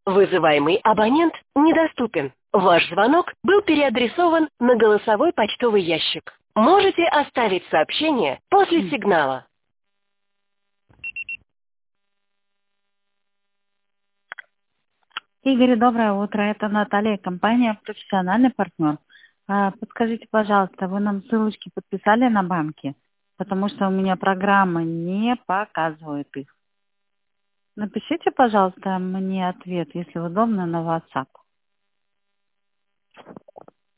Вызываемый абонент недоступен. Ваш звонок был переадресован на голосовой почтовый ящик. Можете оставить сообщение после сигнала. Игорь, доброе утро. Это Наталья, компания «Профессиональный партнер». Подскажите, пожалуйста, вы нам ссылочки подписали на банки? Потому что у меня программа не показывает их. Напишите, пожалуйста, мне ответ, если удобно, на WhatsApp.